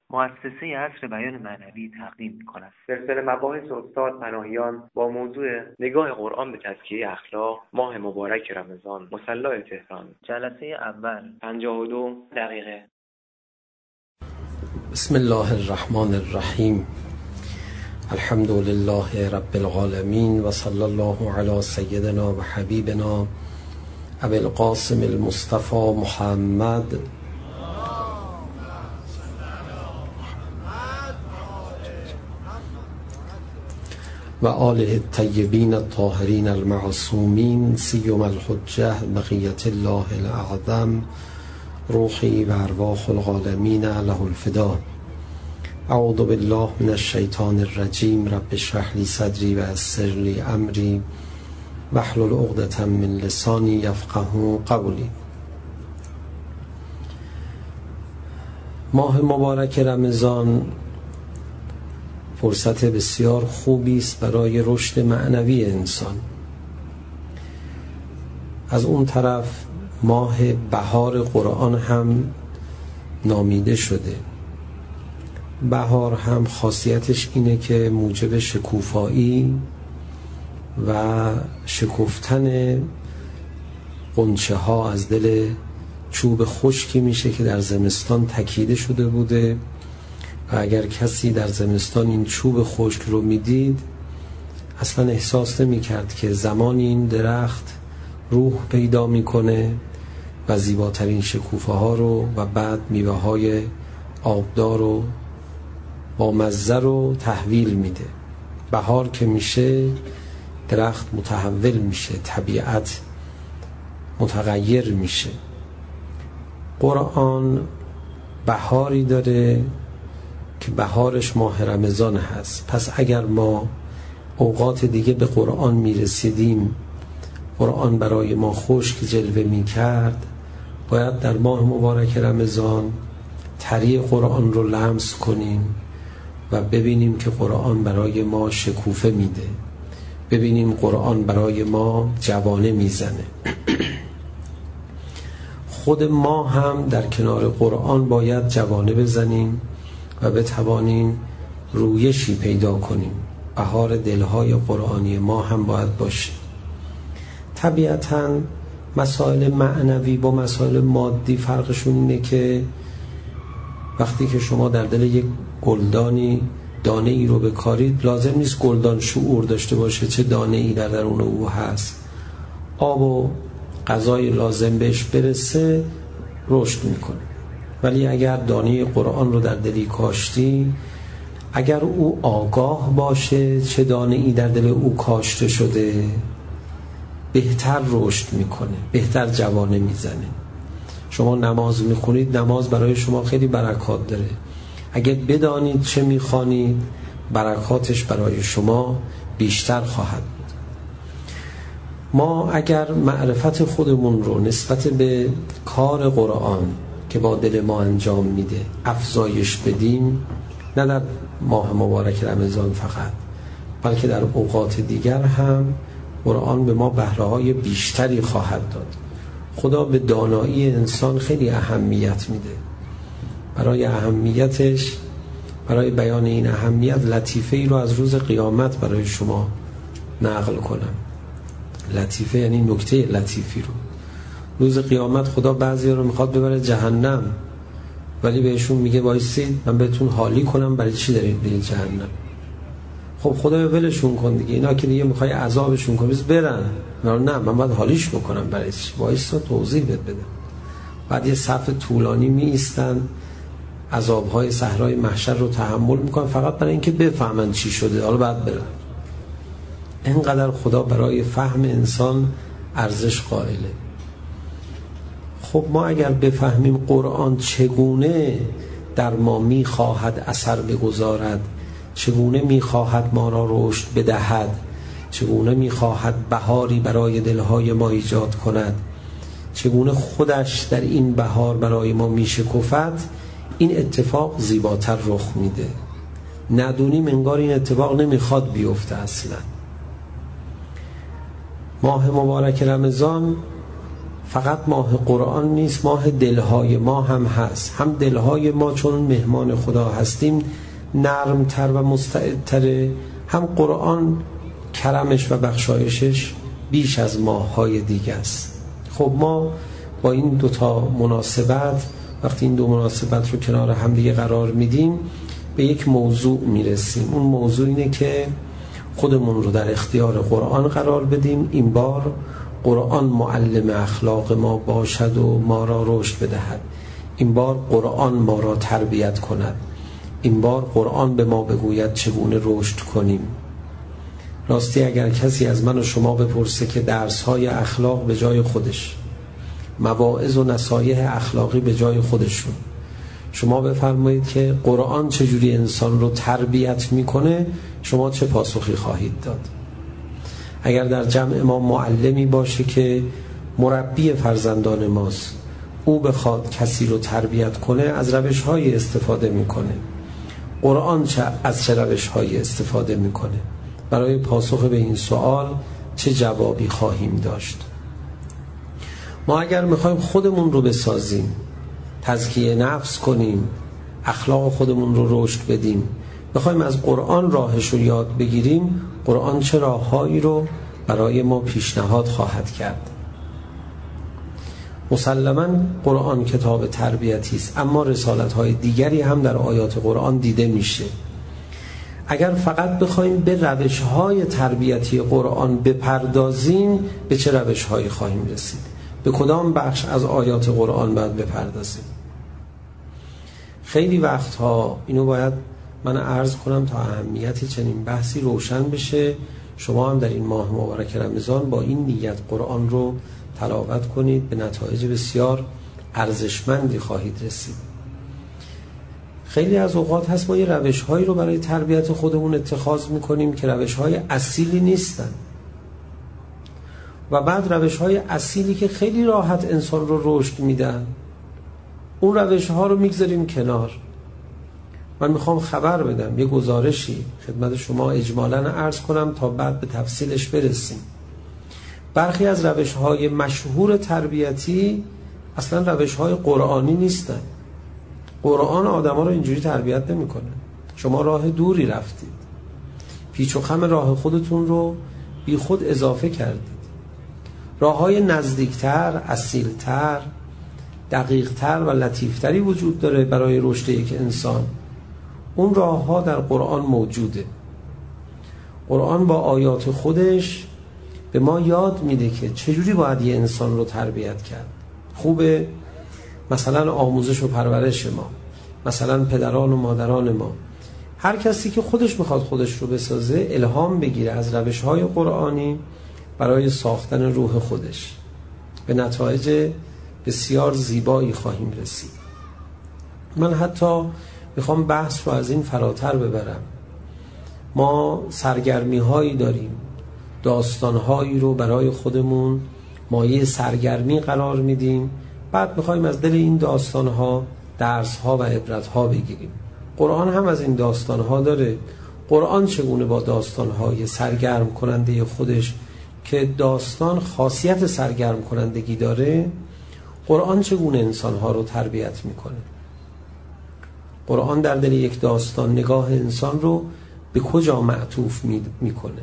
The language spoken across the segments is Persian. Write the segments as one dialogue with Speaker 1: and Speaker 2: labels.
Speaker 1: مؤسسه عصر بیان معنوی تقدیم می‌کند.
Speaker 2: سلسله مباحث استاد پناهیان با موضوع نگاه قرآن به تزکیه اخلاق، ماه مبارک رمضان، مصلی تهران.
Speaker 1: جلسه اول
Speaker 2: 52 دقیقه.
Speaker 3: بسم الله الرحمن الرحیم. الحمد لله رب العالمین و صلی الله علی سیدنا و حبیبنا ابی القاسم المصطفى محمد و آله الطیبین الطاهرین المعصومین سیما الحجة بقیة الله الاعظم روحی و ارواح العالمین له الفدا. اعوذ بالله من الشیطان الرجیم. رب اشرح لی صدری و یسر لی امری واحلل عقدة من لسانی یفقهوا قولی. ماه مبارک رمضان فرصت بسیار خوبی است برای رشد معنوی انسان. از اون طرف ماه بهار قرآن هم نامیده شده. بهار هم خاصیتش اینه که موجب شکوفایی و شکفتن غنچه ها از دل چوب خشکی میشه که در زمستان تکیده شده بوده و اگر کسی در زمستان این چوب خشک رو میدید اصلا احساس نمی کرد که زمان این درخت روح پیدا میکنه و زیباترین شکوفه ها رو و بعد میوه های آبدار و با مزه رو تحویل میده. بهار که میشه درخت متحول میشه، طبیعت متغیر میشه. قرآن بهاری داره که بهارش ماه رمضان هست. پس اگر ما اوقات دیگه به قرآن میرسیدیم، قرآن برای ما خشک جلوه میکرد، باید در ماه مبارک رمضان طری قرآن رو لمس کنیم و ببینیم که قرآن برای ما شکوفه میده، ببینیم قرآن برای ما جوانه میزنه. خود ما هم در کنار قرآن باید جوانه بزنیم و بتوانیم رویشی پیدا کنیم. بهار دلهای قرآنی ما هم باید باشه. طبیعتاً مسائل معنوی با مسائل مادی فرقشون اینه که وقتی که شما در دل یک گلدانی دانه ای رو بکارید، لازم نیست گلدان شعور داشته باشه چه دانه ای در درون او هست. آب و غذای لازم بهش برسه رشد میکنه. ولی اگر دانه قرآن رو در دلی کاشتی، اگر او آگاه باشه چه دانه ای در دل او کاشته شده، بهتر رشد میکنه، بهتر جوانه میزنه. شما نماز میخونید، نماز برای شما خیلی برکات داره. اگر بدانید چه میخوانید، برکاتش برای شما بیشتر خواهد بود. ما اگر معرفت خودمون رو نسبت به کار قرآن که با دل ما انجام میده افزایش بدیم، نه در ماه مبارک رمضان فقط بلکه در اوقات دیگر هم قرآن به ما بهره‌های بیشتری خواهد داد. خدا به دانایی انسان خیلی اهمیت میده. برای اهمیتش، برای بیان این اهمیت، لطیفه ای رو از روز قیامت برای شما نقل کنم. لطیفه یعنی نکته لطیفی رو. روز قیامت خدا بعضی رو میخواد ببره جهنم، ولی بهشون میگه وایسید من بهتون حالی کنم، برای چی دارید برید جهنم؟ خب خدا ولشون کن دیگه، اینا که دیگه میخوای عذابشون کنی بس برن. نه من باید حالیش بکنم، برای چی؟ وایسا توضیح بدم. بعد یه صف طولانی می ایستن، عذابهای صحرای محشر رو تحمل میکنن فقط برای اینکه بفهمن چی شده، حالا بعد برن. اینقدر خدا برای فهم انسان ارزش قائله. خب ما اگر بفهمیم قرآن چگونه در ما میخواهد اثر بگذارد، چگونه میخواهد ما را رشد بدهد، چگونه میخواهد بهاری برای دلهای ما ایجاد کند، چگونه خودش در این بهار برای ما میشکفد، این اتفاق زیباتر رخ میده. ندونیم انگار این اتفاق نمیخواد بیفته اصلا. ماه مبارک رمضان فقط ماه قرآن نیست، ماه دلهای ما هم هست. هم دلهای ما چون مهمان خدا هستیم نرمتر و مستعدتره، هم قرآن کرمش و بخشایشش بیش از ماه‌های دیگه است. خب ما با این دوتا مناسبت، وقتی این دو مناسبت رو کنار هم دیگه قرار میدیم، به یک موضوع میرسیم. اون موضوع اینه که خودمون رو در اختیار قرآن قرار بدیم. این بار قرآن معلم اخلاق ما باشد و ما را رشد بدهد. این بار قرآن ما را تربیت کند. این بار قرآن به ما بگوید چگونه رشد کنیم. راستی اگر کسی از من و شما بپرسه که درس‌های اخلاق به جای خودش، مواعظ و نصایح اخلاقی به جای خودشون، شما بفرمایید که قرآن چجوری انسان رو تربیت میکنه، شما چه پاسخی خواهید داد؟ اگر در جمع ما معلمی باشه که مربی فرزندان ماست، او بخواد کسی رو تربیت کنه، از روش‌های استفاده میکنه. قرآن از چه روش‌های استفاده میکنه؟ برای پاسخ به این سوال چه جوابی خواهیم داشت؟ ما اگر میخوایم خودمون رو بسازیم، تزکیه نفس کنیم، اخلاق خودمون رو رشد بدیم، بخوایم از قرآن راهش رو یاد بگیریم، قرآن چه راههایی رو برای ما پیشنهاد خواهد کرد؟ مسلماً قرآن کتاب تربیتی است، اما رسالت‌های دیگری هم در آیات قرآن دیده میشه. اگر فقط بخوایم به روش‌های تربیتی قرآن بپردازیم، به چه روش‌هایی خواهیم رسید؟ به کدام بخش از آیات قرآن باید بپردازیم؟ خیلی وقتها اینو باید من عرض کنم تا اهمیت چنین بحثی روشن بشه. شما هم در این ماه مبارک رمضان با این نیت قرآن رو تلاوت کنید، به نتایج بسیار ارزشمندی خواهید رسید. خیلی از اوقات هست ما یه روش‌هایی رو برای تربیت خودمون اتخاذ می‌کنیم که روش‌های اصیلی نیستن، و بعد روش‌های اصیلی که خیلی راحت انسان رو رشد میدن، اون روش‌ها رو میگذاریم کنار. من میخوام خبر بدم، یه گزارشی خدمت شما اجمالاً عرض کنم تا بعد به تفصیلش برسیم. برخی از روش‌های مشهور تربیتی اصلا روش‌های قرآنی نیستن. قرآن آدم‌ها رو اینجوری تربیت نمی‌کنه. شما راه دوری رفتید، پیچ و خم راه خودتون رو بی خود اضافه کردید. راه‌های نزدیکتر، اصیلتر، دقیقتر و لطیفتری وجود داره برای رشد یک انسان. اون راه‌ها در قرآن موجوده. قرآن با آیات خودش به ما یاد میده که چجوری باید یه انسان رو تربیت کرد. خوبه مثلا آموزش و پرورش ما، مثلا پدران و مادران ما، هر کسی که خودش میخواد خودش رو بسازه الهام بگیره از روش‌های قرآنی برای ساختن روح خودش. به نتایج بسیار زیبایی خواهیم رسید. من حتی میخوام بحث رو از این فراتر ببرم. ما سرگرمی هایی داریم، داستان هایی رو برای خودمون مایه سرگرمی قرار میدیم، بعد میخوایم از دل این داستان ها درس ها و عبرت ها بگیریم. قرآن هم از این داستان ها داره. قرآن چگونه با داستان های سرگرم کننده خودش که داستان خاصیت سرگرم کنندگی داره، قرآن چگونه انسان ها رو تربیت میکنه. قرآن در دل یک داستان نگاه انسان رو به کجا معطوف میکنه.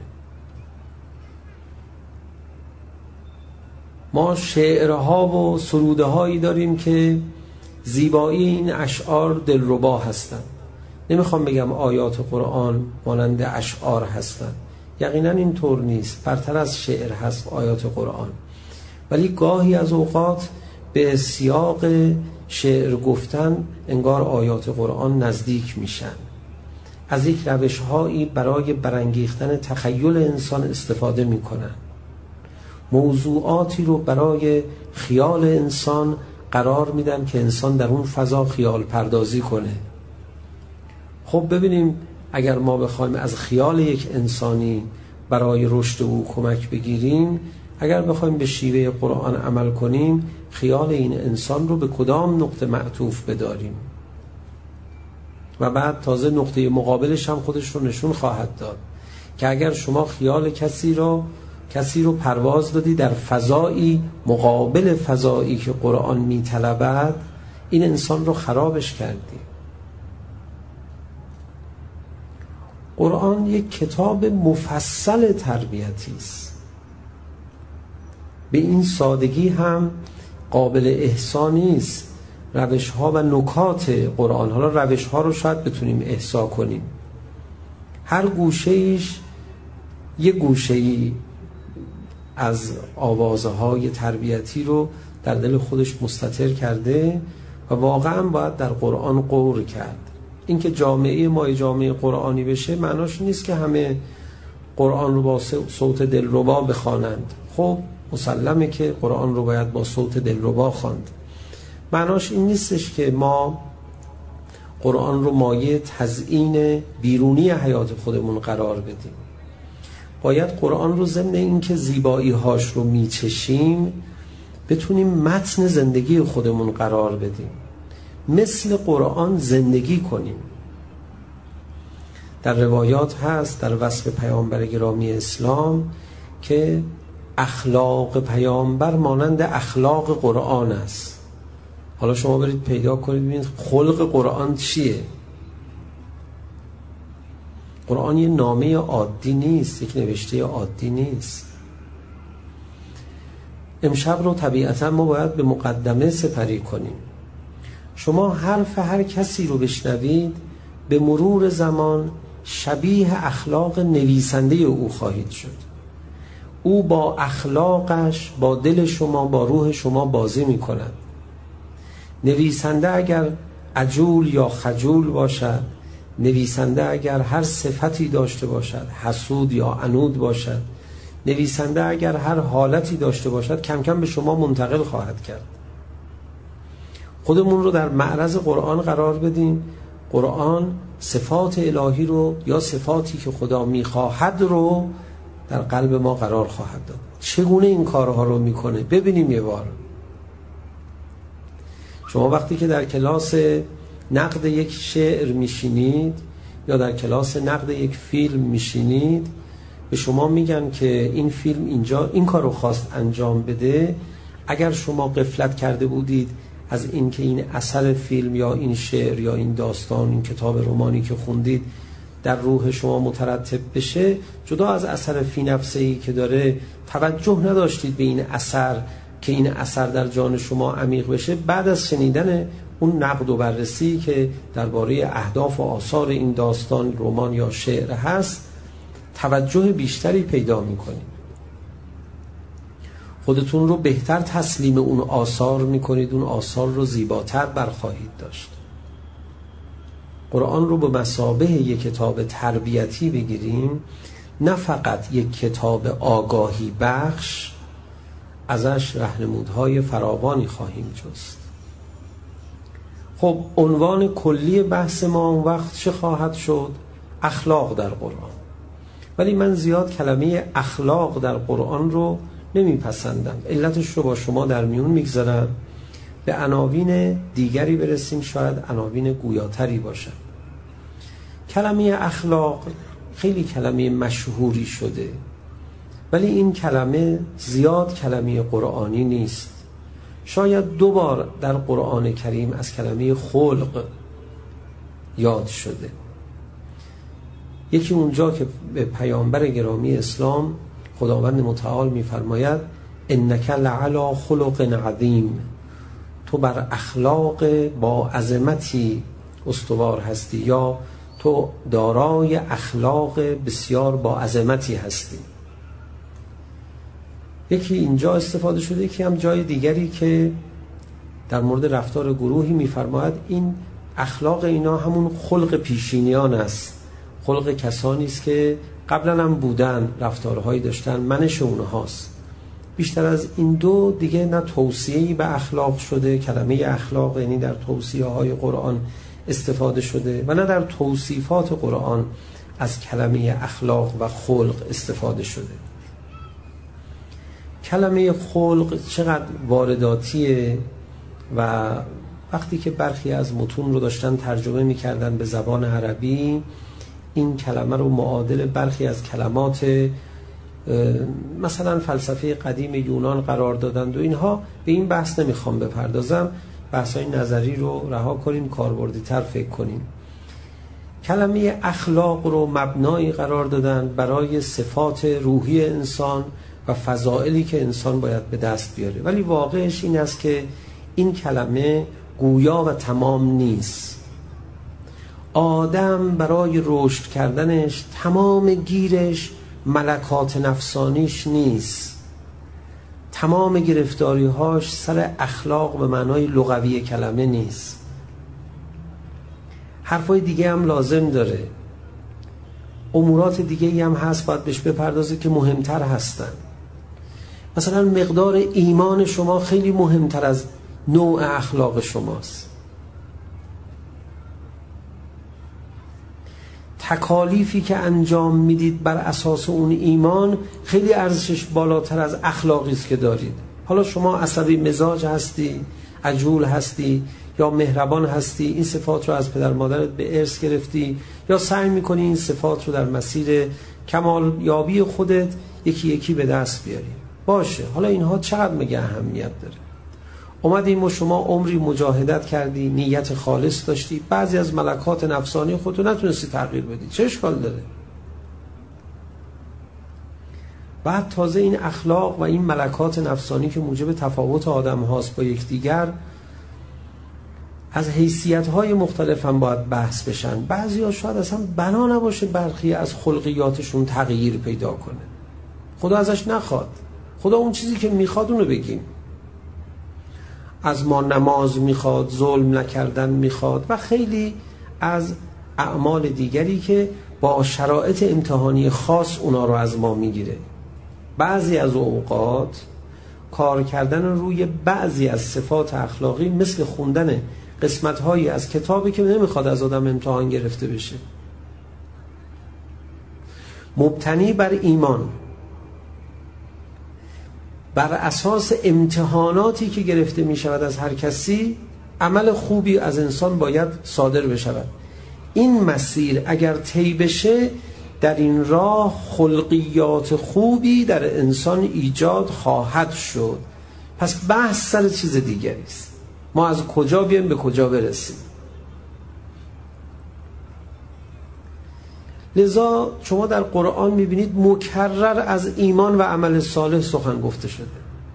Speaker 3: ما شعرها و سروده هایی داریم که زیبایی این اشعار دلربا هستند. نمیخوام بگم آیات قرآن مانند اشعار هستند، یقینا این طور نیست، برتر از شعر هست آیات قرآن، ولی گاهی از اوقات به سیاق شعر گفتن انگار آیات قرآن نزدیک میشن. از یک روش‌هایی برای برانگیختن تخیل انسان استفاده میکنن. موضوعاتی رو برای خیال انسان قرار میدن که انسان در اون فضا خیال پردازی کنه. خب ببینیم اگر ما بخوایم از خیال یک انسانی برای رشد او کمک بگیریم، اگر بخوایم به شیوه قرآن عمل کنیم، خیال این انسان رو به کدام نقطه معطوف بداریم و بعد تازه نقطه مقابلش هم خودش رو نشون خواهد داد که اگر شما خیال کسی رو کسی رو پرواز دادی در فضایی مقابل فضایی که قرآن میطلبد، این انسان رو خرابش کردی. قرآن یک کتاب مفصل تربیتی است، به این سادگی هم قابل احصا نیست. روش ها و نکات قرآن، حالا روش ها رو شاید بتونیم احصا کنیم، هر گوشه ایش یک گوشه ای از آوازه های تربیتی رو در دل خودش مستتر کرده و واقعا باید در قرآن غور کرد. اینکه جامعه ما جامعه قرآنی بشه معناش نیست که همه قرآن رو با صوت دلربا بخوانند. خب مسلمه که قرآن رو باید با صوت دلربا خواند. معناش این نیستش که ما قرآن رو مایه تزیین بیرونی حیات خودمون قرار بدیم. باید قرآن رو ضمن این که زیبایی هاش رو میچشیم بتونیم متن زندگی خودمون قرار بدیم، مثل قرآن زندگی کنیم. در روایات هست در وصف پیامبر گرامی اسلام که اخلاق پیامبر مانند اخلاق قرآن است. حالا شما برید پیدا کنید ببینید خلق قرآن چیه. قرآن یه نامه عادی نیست، یک نوشته عادی نیست. امشب رو طبیعتا ما باید به مقدمه سپری کنیم. شما حرف هر کسی رو بشنوید به مرور زمان شبیه اخلاق نویسنده او خواهید شد. او با اخلاقش با دل شما با روح شما بازی می کند. نویسنده اگر عجول یا خجول باشد، نویسنده اگر هر صفتی داشته باشد، حسود یا عنود باشد، نویسنده اگر هر حالتی داشته باشد، کم کم به شما منتقل خواهد کرد. خودمون رو در معرض قرآن قرار بدیم. قرآن صفات الهی رو یا صفاتی که خدا میخواهد رو در قلب ما قرار خواهد داد. چگونه این کارها رو میکنه ببینیم یه بار. شما وقتی که در کلاس نقد یک شعر میشینید یا در کلاس نقد یک فیلم میشینید، به شما میگن که این فیلم اینجا این کار رو خواست انجام بده. اگر شما غفلت کرده بودید از این که این اثر فیلم یا این شعر یا این داستان، این کتاب رمانی که خوندید در روح شما مترتب بشه، جدا از اثر فی نفسه‌ای که داره، توجه نداشتید به این اثر که این اثر در جان شما عمیق بشه. بعد از شنیدن اون نقد و بررسی که درباره اهداف و آثار این داستان، رمان یا شعر هست، توجه بیشتری پیدا میکنید. خودتون رو بهتر تسلیم اون آثار میکنید، اون آثار رو زیباتر برخواهید داشت. قرآن رو به مثابه یک کتاب تربیتی بگیریم، نه فقط یک کتاب آگاهی بخش. ازش راهنمودهای فراوانی خواهیم جست. خب عنوان کلی بحث ما اون وقت چه خواهد شد؟ اخلاق در قرآن. ولی من زیاد کلمه اخلاق در قرآن رو نمیپسندم. علتش رو با شما در میون میگذارم. به عناوین دیگری برسیم، شاید عناوین گویاتری باشد. کلمه اخلاق خیلی کلمه مشهوری شده، ولی این کلمه زیاد کلمه قرآنی نیست. شاید 2 بار در قرآن کریم از کلمه خلق یاد شده. یکی اونجا که به پیامبر گرامی اسلام خداوند متعال می‌فرماید انک لعلی خلق عظیم، تو بر اخلاق با عظمتی استوار هستی، یا تو دارای اخلاق بسیار با عظمتی هستی. یکی اینجا استفاده شده، یکی هم جای دیگری که در مورد رفتار گروهی می‌فرماید این اخلاق اینا همون خلق پیشینیان است، خلق کسانی است که قبلا هم بودن، رفتارهایی داشتن، منش اونهاست. بیشتر از این 2 دیگه نه توصیه‌ای به اخلاق شده، کلمه اخلاق یعنی در توصیه‌های قرآن استفاده شده، و نه در توصیفات قرآن از کلمه اخلاق و خلق استفاده شده. کلمه خلق چقدر وارداتیه و وقتی که برخی از متون رو داشتن ترجمه می‌کردن به زبان عربی، این کلمه رو معادل برخی از کلمات مثلا فلسفه قدیم یونان قرار دادند و اینها. به این بحث نمیخوام بپردازم، بحث‌های نظری رو رها کنیم، کاربردی‌تر فکر کنیم. کلمه اخلاق رو مبنایی قرار دادن برای صفات روحی انسان و فضائلی که انسان باید به دست بیاره، ولی واقعش این است که این کلمه گویا و تمام نیست. آدم برای رشد کردنش تمام گیرش ملکات نفسانیش نیست، تمام گرفتاری‌هاش سر اخلاق به معنای لغوی کلمه نیست. حرفای دیگه هم لازم داره، امورات دیگه هم هست باید بهش بپردازه که مهمتر هستن. مثلا مقدار ایمان شما خیلی مهمتر از نوع اخلاق شماست. تکالیفی که انجام میدید بر اساس اون ایمان خیلی ارزشش بالاتر از اخلاقی است که دارید. حالا شما عصبی مزاج هستی، عجول هستی یا مهربان هستی، این صفات رو از پدر مادرت به ارث گرفتی، یا سعی میکنی این صفات رو در مسیر کمال یابی خودت یکی یکی به دست بیاری. باشه، حالا اینها چقدر مگه اهمیت داره؟ اومدیم و شما عمری مجاهدت کردی، نیت خالص داشتی، بعضی از ملکات نفسانی خودتو نتونستی تغییر بدی، چه اشکال داره؟ بعد تازه این اخلاق و این ملکات نفسانی که موجب تفاوت آدم هاست با یکدیگر، از حیثیت‌های مختلف هم باید بحث بشن. بعضی‌ها شاید اصلا بنا نباشه برخی از خلقیاتشون تغییر پیدا کنه، خدا ازش نخواد، خدا اون چیزی که میخواد اونو بگیم. از ما نماز میخواد، ظلم نکردن میخواد و خیلی از اعمال دیگری که با شرایط امتحانی خاص اونا رو از ما میگیره. بعضی از اوقات کار کردن روی بعضی از صفات اخلاقی مثل خوندن قسمت‌هایی از کتابی که نمیخواد از آدم امتحان گرفته بشه، مبتنی بر ایمان، بر اساس امتحاناتی که گرفته می شود از هر کسی، عمل خوبی از انسان باید صادر بشود. این مسیر اگر طی بشه، در این راه خلقیات خوبی در انسان ایجاد خواهد شد. پس بحث سر چیز دیگری است، ما از کجا بیایم به کجا برسیم. لذا شما در قرآن میبینید مکرر از ایمان و عمل صالح سخن گفته شده.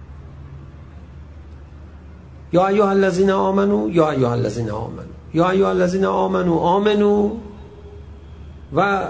Speaker 3: یا ایها الذین آمنو، یا ایها الذین آمنو، یا ایها الذین آمنو آمنو و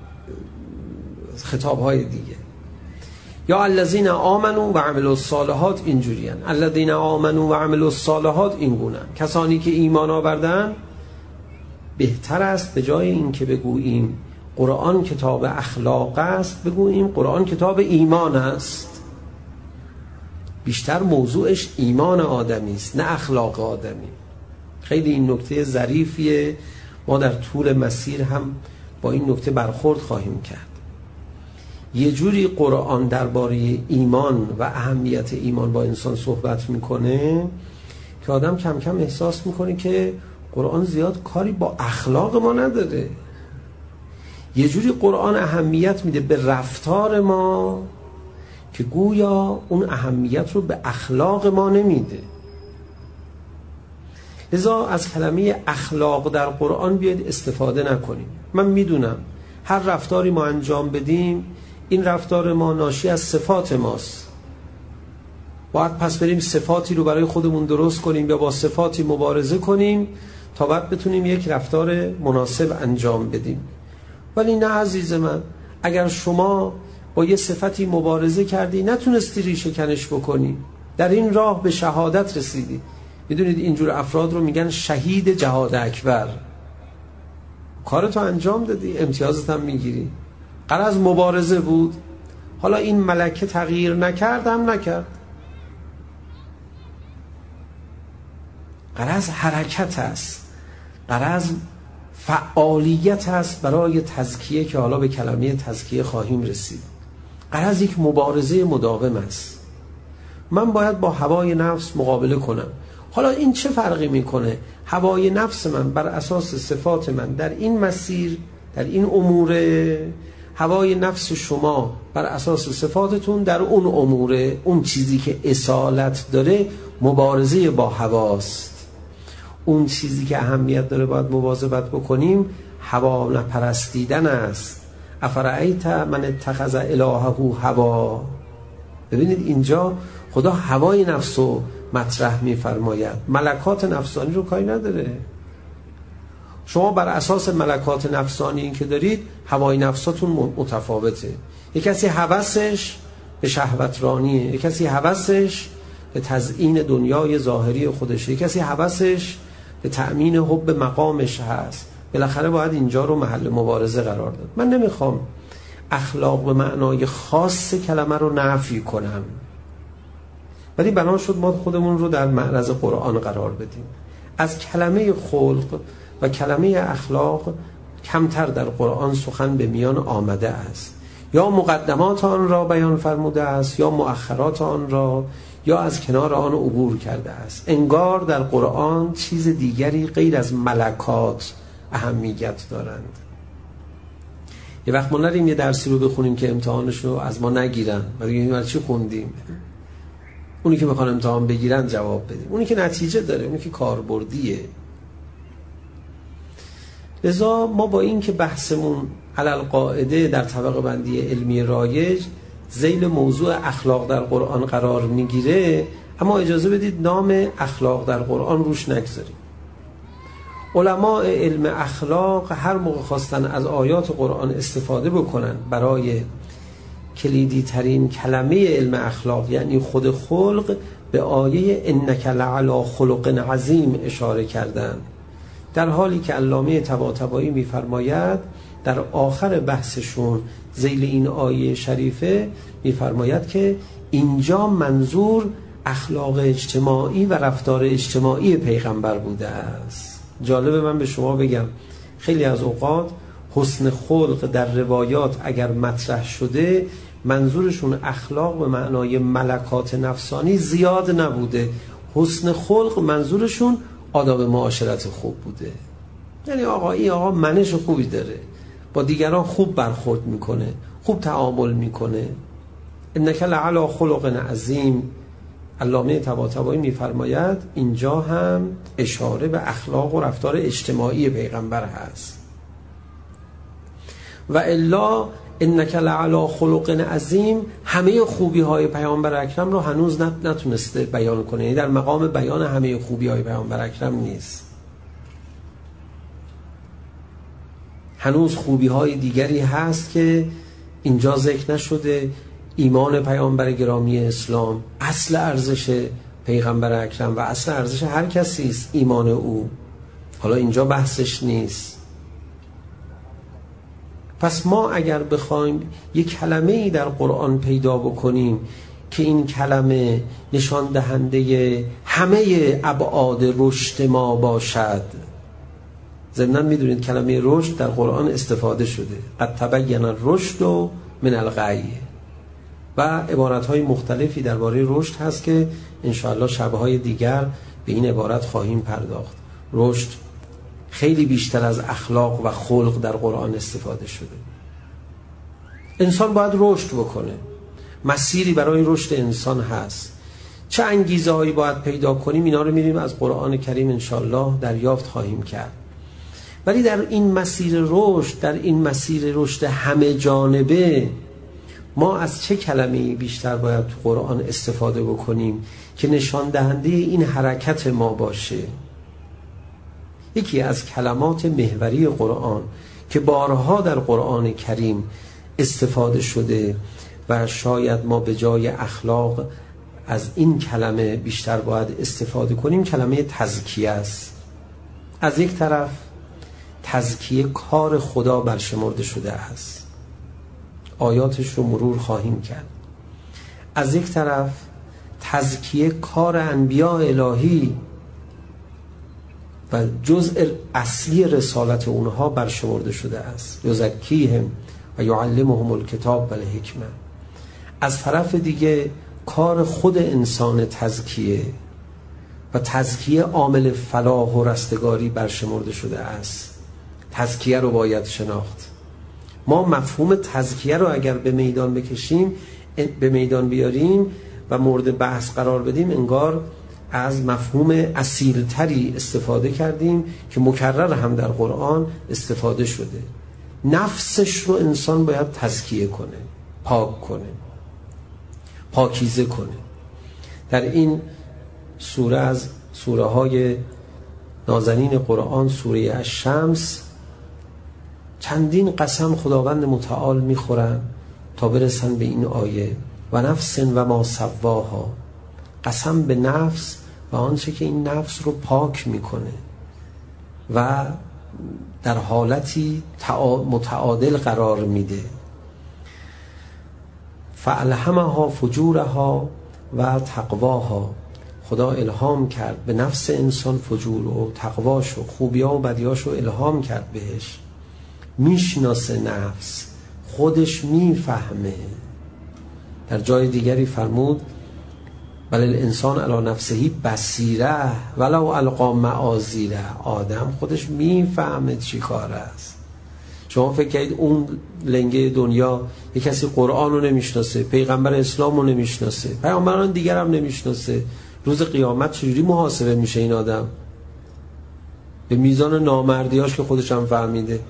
Speaker 3: خطاب‌های دیگه. یا الذین آمنو و عملوا الصالحات اینجوریان، الذین آمنو و عملوا الصالحات اینگونن. کسانی که ایمان آوردن، بهتر است به جای این که بگوییم قرآن کتاب اخلاق است، بگوییم قرآن کتاب ایمان است. بیشتر موضوعش ایمان آدمی است نه اخلاق آدمی. خیلی این نکته ظریفیه، ما در طول مسیر هم با این نکته برخورد خواهیم کرد. یه جوری قرآن درباره ایمان و اهمیت ایمان با انسان صحبت میکنه که آدم کم کم احساس میکنه که قرآن زیاد کاری با اخلاق ما نداره. یه جوری قرآن اهمیت میده به رفتار ما که گویا اون اهمیت رو به اخلاق ما نمیده. لذا از کلمه اخلاق در قرآن بیاید استفاده نکنیم. من میدونم هر رفتاری ما انجام بدیم، این رفتار ما ناشی از صفات ماست. باید پس بریم صفاتی رو برای خودمون درست کنیم یا با صفاتی مبارزه کنیم تا بعد بتونیم یک رفتار مناسب انجام بدیم. ولی نه عزیز من، اگر شما با یه صفتی مبارزه کردی نتونستی ریشه کنش بکنی، در این راه به شهادت رسیدی. میدونید اینجور افراد رو میگن شهید جهاد اکبر. کارتو انجام دادی، امتیازت هم میگیری. غرض مبارزه بود. حالا این ملکه تغییر نکرد هم نکرد، غرض حرکت است، غرض فعالیت است برای تزکیه که حالا به کلمه تزکیه خواهیم رسید. غرض یک مبارزه مداوم است. من باید با هوای نفس مقابله کنم. حالا این چه فرقی میکنه؟ هوای نفس من بر اساس صفات من در این مسیر، در این امور هوای نفس شما بر اساس صفاتتون در اون اموره، اون چیزی که اصالت داره مبارزه با هواست. اون چیزی که اهمیت داره باید مواظبت بکنیم هوا نپرستیدن است. افرأیت من اتخذ الهه هوا. ببینید اینجا خدا هوای نفس رو مطرح می‌فرماید، ملکات نفسانی رو کاری نداره. شما بر اساس ملکات نفسانی این که دارید هوای نفساتون متفاوته. یک کسی هوسش به شهوت رانیه، یک کسی هوسش به تزیین دنیای ظاهری خودشه، یک کسی هوسش به تأمین حب مقامش هست. بالاخره باید اینجا رو محل مبارزه قرار داد. من نمیخوام اخلاق به معنای خاص کلمه رو نفی کنم، ولی بنا شد ما خودمون رو در معرض قرآن قرار بدیم. از کلمه خلق و کلمه اخلاق کمتر در قرآن سخن به میان آمده است. یا مقدمات آن را بیان فرموده است یا مؤخرات آن را، یا از کنار آن عبور کرده است. انگار در قرآن چیز دیگری غیر از ملکات اهمیت دارند. یه وقت ما نریم یه درسی رو بخونیم که امتحانش رو از ما نگیرن و بگیم چی خوندیم. اونی که میخوان امتحان بگیرن جواب بدیم، اونی که نتیجه داره، اونی که کاربردیه. لذا ما با این که بحثمون علل قاعده در طبقه بندی علمی رایج ذیل موضوع اخلاق در قرآن قرار میگیره، اما اجازه بدید نام اخلاق در قرآن روش نگذاریم. علماء علم اخلاق هر موقع خواستن از آیات قرآن استفاده بکنن برای کلیدی ترین کلمه علم اخلاق یعنی خود خلق، به آیه انک لعلی خلق عظیم اشاره کردن، در حالی که علامه طباطبایی میفرماید در آخر بحثشون ذیل این آیه شریفه میفرماید که اینجا منظور اخلاق اجتماعی و رفتار اجتماعی پیغمبر بوده است. جالبه من به شما بگم خیلی از اوقات حسن خلق در روایات اگر مطرح شده منظورشون اخلاق به معنای ملکات نفسانی زیاد نبوده. حسن خلق منظورشون آداب معاشرت خوب بوده. یعنی این آقا منش خوبی داره، با دیگران خوب برخورد میکنه، خوب تعامل میکنه. انک لعلی خلق عظیم. علامه طباطبایی میفرماید اینجا هم اشاره به اخلاق و رفتار اجتماعی پیغمبر هست. و الا انک لعلی خلق عظیم همه خوبی های پیامبر اکرم رو هنوز نتونسته بیان کنه، یعنی در مقام بیان همه خوبی های پیامبر اکرم نیست. هنوز خوبی های دیگری هست که اینجا ذکر نشده. ایمان پیامبر گرامی اسلام اصل ارزش پیغمبر اکرم و اصل ارزش هر کسی است، ایمان او. حالا اینجا بحثش نیست. پس ما اگر بخوایم یک کلمه‌ای در قرآن پیدا بکنیم که این کلمه نشان دهنده همه ابعاد رشد ما باشد، ضمناً میدونید کلمه رشد در قرآن استفاده شده، قد تبین الرشد من الغی، و عبارت‌های مختلفی درباره رشد هست که انشاءالله شب‌های دیگر به این عبارت خواهیم پرداخت. رشد خیلی بیشتر از اخلاق و خلق در قرآن استفاده شده. انسان باید رشد بکنه، مسیری برای رشد انسان هست. چه انگیزه‌هایی باید پیدا کنیم اینا رو می‌ریم از قرآن کریم انشاءالله دریافت خواهیم کرد. ولی در این مسیر رشد، در این مسیر رشد همه جانبه، ما از چه کلمه‌ای بیشتر باید تو قرآن استفاده بکنیم که نشان دهنده این حرکت ما باشه؟ یکی از کلمات محوری قرآن که بارها در قرآن کریم استفاده شده و شاید ما به جای اخلاق از این کلمه بیشتر باید استفاده کنیم، کلمه تزکیه است. از یک طرف تزکیه کار خدا برشمرده شده است، آیاتش رو مرور خواهیم کرد. از یک طرف تزکیه کار انبیاء الهی و جزء اصلی رسالت اونها برشمرده شده است، یزکیهم و یعلمهم الکتاب و الحکمه. از طرف دیگه کار خود انسان تزکیه و تزکیه عامل فلاح و رستگاری برشمرده شده است. تزکیه رو باید شناخت. ما مفهوم تزکیه رو اگر به میدان بکشیم، به میدان بیاریم و مورد بحث قرار بدیم، انگار از مفهوم اصیلتری استفاده کردیم که مکرر هم در قرآن استفاده شده. نفسش رو انسان باید تزکیه کنه، پاک کنه، پاکیزه کنه. در این سوره از سوره های نازنین قرآن، سوره الشمس، چندین قسم خداوند متعال میخورن تا برسن به این آیه و نفس و ما سواها. قسم به نفس و آنچه که این نفس رو پاک میکنه و در حالتی متعادل قرار میده. فالهمها فجورها و تقواها. خدا الهام کرد به نفس انسان فجور و تقواشو، خوبی‌ها و بدیاشو الهام کرد بهش. میشناسه نفس، خودش میفهمه. در جای دیگری فرمود بل الانسان علی نفسه بصیره ولو القی معاذیره. آدم خودش میفهمه چی کار است. شما فکر کنید اون لنگه دنیا یک کسی قرآن رو نمیشناسه، پیغمبر اسلام رو نمیشناسه، پیامبران دیگر هم نمیشناسه، روز قیامت چجوری محاسبه میشه این آدم؟ به میزان نامردیاش که خودش هم فهمیده،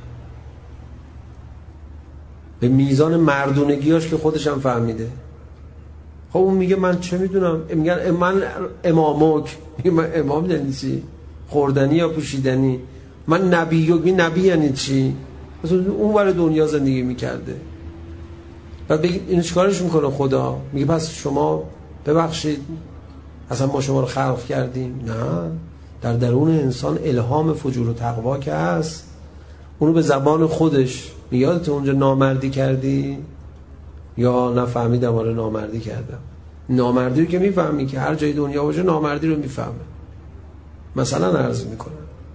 Speaker 3: به میزان مردونگیاش که خودش هم فهمیده. خب اون میگه من چه میدونم، میگن من امامک. امام یعنی چی؟ خوردنی یا پوشیدنی؟ من نبی یعنی چی؟ مثلا اون ور دنیا زندگی میکرده. بعد بگید این چیکارش میکنه خدا؟ میگه پس شما ببخشید اصلا ما شما رو خلق کردیم؟ نه، در درون انسان الهام فجور و تقوا که هست، اونو به زبان خودش. یادت اونجا نامردی کردی یا نفهمیدم آره نامردی کردم؟ نامردی رو که میفهمی که هر جای دنیا باشه نامردی رو میفهمه. مثلا عرض میکنم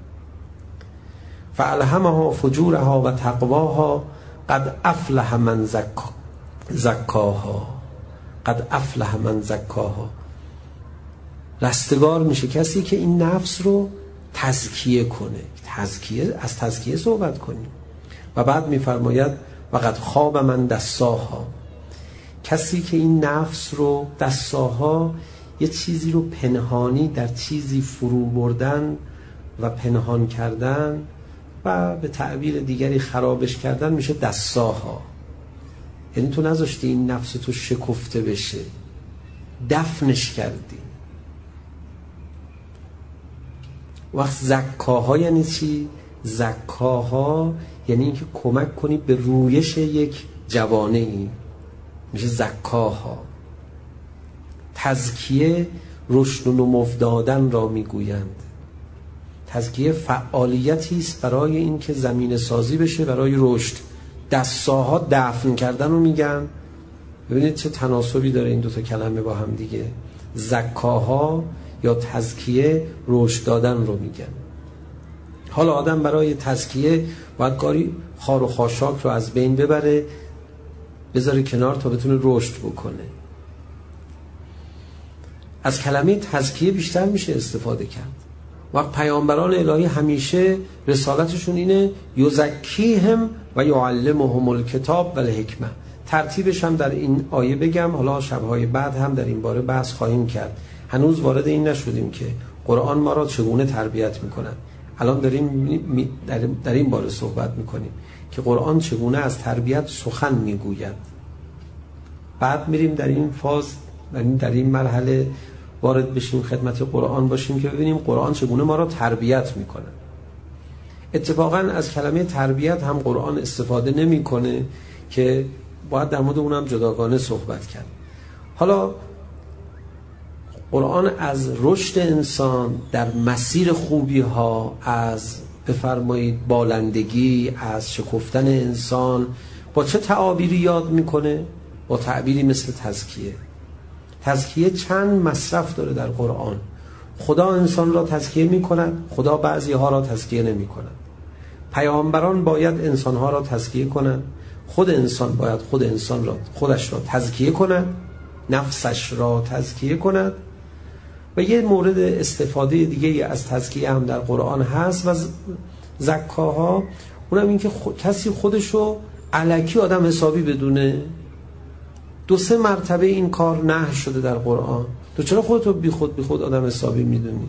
Speaker 3: فالهمها فجورها و تقواها قد افلح من زکاها. قد افلح من زکاها. رستگار میشه کسی که این نفس رو تزکیه کنه. از تزکیه صحبت کنیم. و بعد میفرماید و قد خواب من دساها. کسی که این نفس رو دساها، یه چیزی رو پنهانی در چیزی فرو بردن و پنهان کردن و به تعبیر دیگری خرابش کردن میشه دساها. یعنی تو نذاشتی این نفس تو شکفته بشه، دفنش کردی. وقت زکاها یعنی چی؟ زکاها یعنی اینکه کمک کنی به رویش یک جوانه ای، میشه زکاها. تزکیه رشد و نمو دادن را میگویند. تزکیه فعالیتی است برای این که زمینه سازی بشه برای رشد. دساها دفن کردن رو میگن. ببینید چه تناسبی داره این دوتا کلمه با هم دیگه. زکاها یا تزکیه رشد دادن رو میگن. حالا آدم برای تزکیه باید کاری خار و خاشاک رو از بین ببره، بذاره کنار تا بتونه رشد بکنه. از کلمه تزکیه بیشتر میشه استفاده کرد. وقت پیامبران الهی همیشه رسالتشون اینه یزکیهم و یعلمهم الکتاب و الحکمه. ترتیبش هم در این آیه بگم، حالا شبهای بعد هم در این باره بحث خواهیم کرد. هنوز وارد این نشدیم که قرآن ما را چگونه تربیت میکنه. الان داریم در این باره صحبت میکنیم که قرآن چگونه از تربیت سخن میگوید. بعد میریم در این فاز، در این مرحله وارد بشیم، خدمت قرآن باشیم که ببینیم قرآن چگونه ما را تربیت میکنه. اتفاقا از کلمه تربیت هم قرآن استفاده نمیکنه که باید در مورد اونم جداگانه صحبت کرد. حالا قرآن از رشد انسان در مسیر خوبی ها، از بفرمایید بالندگی، از شکفتن انسان با چه تعابیری یاد میکنه؟ با تعبیری مثل تزکیه. تزکیه چند مصرف داره در قرآن. خدا انسان را تزکیه میکند، خدا بعضی ها را تزکیه نمی کند. پیامبران باید انسان ها را تزکیه کنند، خود انسان باید خودش را تزکیه کند، نفسش را تزکیه کند. و یه مورد استفاده دیگه از تزکیه هم در قرآن هست و زکاها، اونم این که کسی خودشو الکی آدم حسابی بدونه؟ 2-3 مرتبه این کار نهی شده در قرآن. تو چرا خودتو بی خود آدم حسابی میدونی؟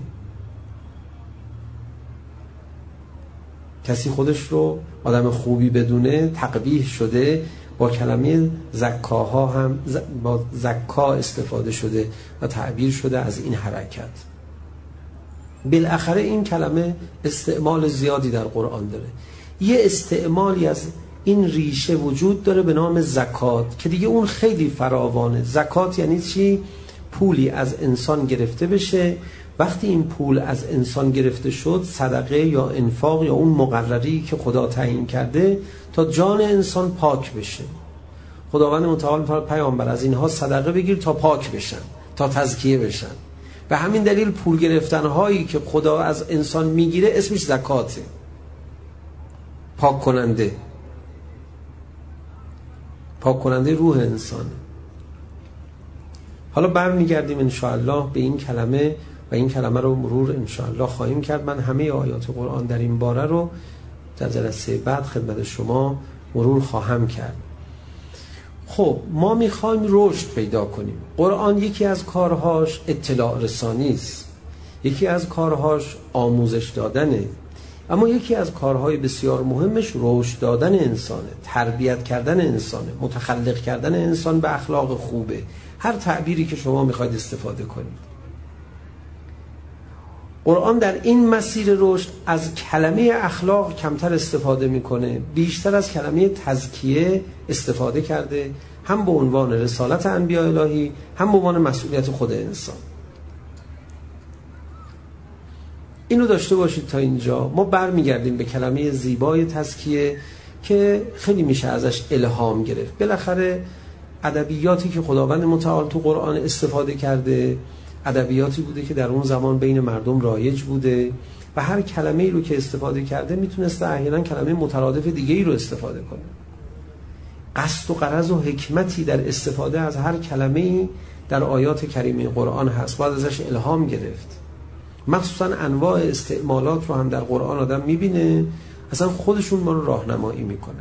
Speaker 3: کسی خودش رو آدم خوبی بدونه تقبیح شده. با کلمه زکاها هم با زکا استفاده شده و تعبیر شده از این حرکت. بالاخره این کلمه استعمال زیادی در قرآن داره. یه استعمالی از این ریشه وجود داره به نام زکات که دیگه اون خیلی فراوانه. زکات یعنی چی؟ پولی از انسان گرفته بشه، وقتی این پول از انسان گرفته شد صدقه یا انفاق یا اون مقرری که خدا تعیین کرده تا جان انسان پاک بشه. خداوند متعال می‌فرماید پیامبر از اینها صدقه بگیر تا پاک بشن، تا تزکیه بشن. به همین دلیل پول گرفتن هایی که خدا از انسان میگیره اسمش زکاته، پاک کننده روح انسان. حالا برمیگردیم انشاءالله به این کلمه و این کلمه رو مرور انشاءالله خواهیم کرد. من همه آیات قرآن در این باره رو در جلسه بعد خدمت شما مرور خواهم کرد. خب ما میخوایم رشد پیدا کنیم. قرآن یکی از کارهاش اطلاع رسانی است، یکی از کارهاش آموزش دادنه، اما یکی از کارهای بسیار مهمش رشد دادن انسانه، تربیت کردن انسانه، متخلق کردن انسان به اخلاق خوبه. هر تعبیری که شما میخواید استفاده کنید. قرآن در این مسیر رشد از کلمه اخلاق کمتر استفاده میکنه، بیشتر از کلمه تزکیه استفاده کرده، هم به عنوان رسالت انبیاء الهی هم به عنوان مسئولیت خود انسان. اینو داشته باشید. تا اینجا ما برمیگردیم به کلمه زیبای تزکیه که خیلی میشه ازش الهام گرفت. بالاخره ادبیاتی که خداوند متعال تو قرآن استفاده کرده ادبیاتی بوده که در اون زمان بین مردم رایج بوده و هر کلمه‌ای رو که استفاده کرده میتونسته احیانا کلمه مترادف دیگه‌ای رو استفاده کنه. قصد و غرض و حکمتی در استفاده از هر کلمه‌ای در آیات کریمه قرآن هست، باید ازش الهام گرفت. مخصوصا انواع استعمالات رو هم در قرآن آدم میبینه اصلا خودشون ما رو راهنمایی میکنن.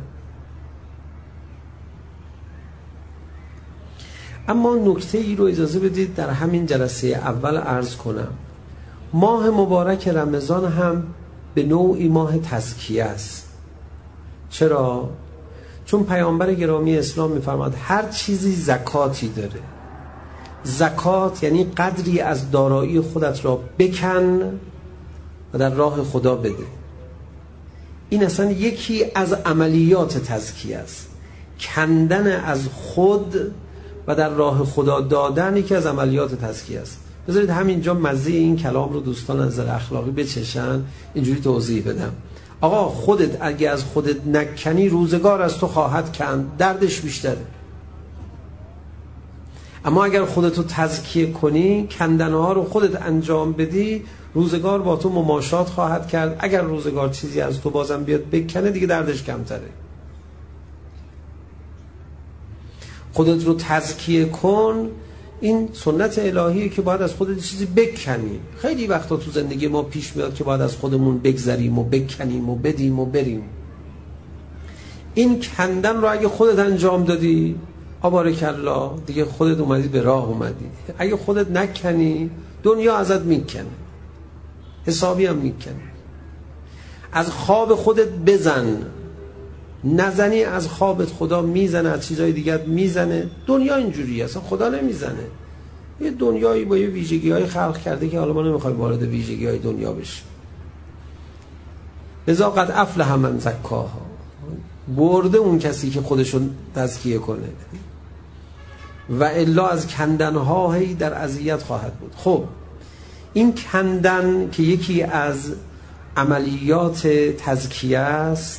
Speaker 3: اما نکته ای رو اجازه بدید در همین جلسه اول عرض کنم. ماه مبارک رمضان هم به نوعی ماه تزکیه است. چرا؟ چون پیامبر گرامی اسلام میفرماد هر چیزی زکاتی داره. زکات یعنی قدری از دارایی خودت را بکن و در راه خدا بده. این اصلا یکی از عملیات تزکیه است. کندن از خود و در راه خدا دادن یکی از عملیات تزکیه است. بذارید همینجا مزه این کلام رو دوستان از نظر اخلاقی بچشن، اینجوری توضیح بدم. آقا خودت اگه از خودت نکنی روزگار از تو خواهد کند، دردش بیشتره. اما اگر خودتو تزکیه کنی، کندنها رو خودت انجام بدی، روزگار با تو مماشات خواهد کرد. اگر روزگار چیزی از تو بازم بیاد بکنه دیگه دردش کمتره. خودت رو تزکیه کن. این سنت الهیه که باید از خودت چیزی بکنی. خیلی وقتا تو زندگی ما پیش میاد که باید از خودمون بگذریم و بکنیم و بدیم و بریم. این کندن رو اگه خودت انجام دادی، بارک الله، دیگه خودت اومدی به راه اومدی. اگه خودت نکنی دنیا ازت میکنه، حسابی هم میکنه. از خواب خودت بزن، نزنی از خوابت خدا میزنه، از چیزای دیگه میزنه. دنیا اینجوریه، اصلا خدا نمیزنه. یه دنیایی با یه ویژگی‌های خلق کرده که حالا ما نمیخوایم وارد ویژگی‌های دنیا بشیم. لذا قد افلح من زکاها، برده اون کسی که خودشون تزکیه کنه و الا از کندن‌هایی در اذیت خواهد بود. خب این کندن که یکی از عملیات تزکیه است،